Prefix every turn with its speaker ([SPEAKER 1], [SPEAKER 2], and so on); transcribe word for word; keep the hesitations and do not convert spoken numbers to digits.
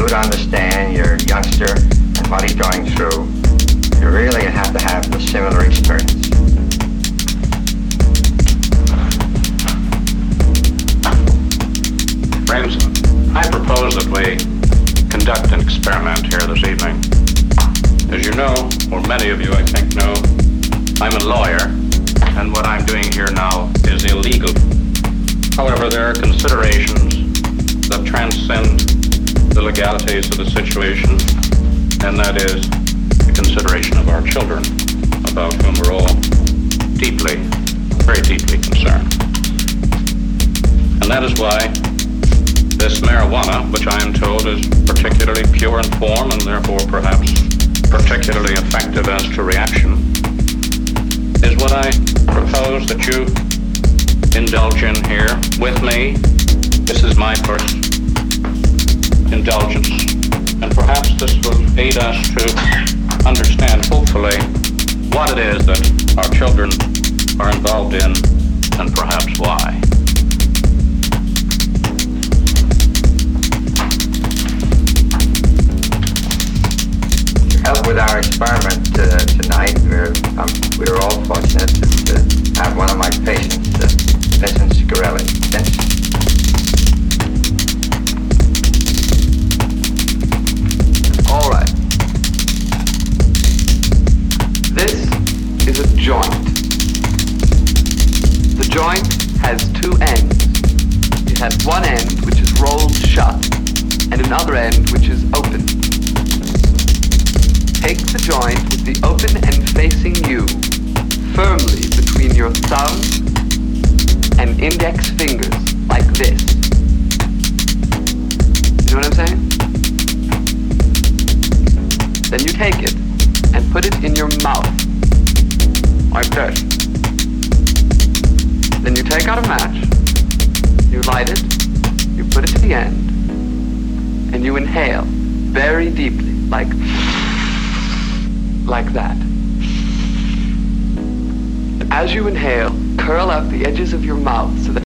[SPEAKER 1] would understand your youngster and what he's going through, you really have to have a similar experience.
[SPEAKER 2] Friends, I propose that we conduct an experiment here this evening. As you know, or many of you I think know, I'm a lawyer, and what I'm doing here now is illegal. However, there are considerations that transcend the legalities of the situation, and that is the consideration of our children, about whom we're all deeply, very deeply concerned. And that is why this marijuana, which I am told is particularly pure in form and therefore perhaps particularly effective as to reaction, is what I propose that you indulge in here with me. This is my first indulgence, and perhaps this will aid us to understand, hopefully, what it is that our children are involved in and perhaps why.
[SPEAKER 1] Help with our experiment uh, tonight. We're, um, we're all fortunate to, to have one of my patients, uh, Vincent Scarelli. Vince?
[SPEAKER 3] All right. This is a joint. The joint has two ends. It has one end which is rolled shut and another end which is open. Take the joint with the open end facing you firmly between your thumb and index fingers, like this. You know what I'm saying? Then you take it and put it in your mouth, like this. Then you take out a match, you light it, you put it to the end, and you inhale very deeply, like like that. As you inhale, curl out the edges of your mouth so that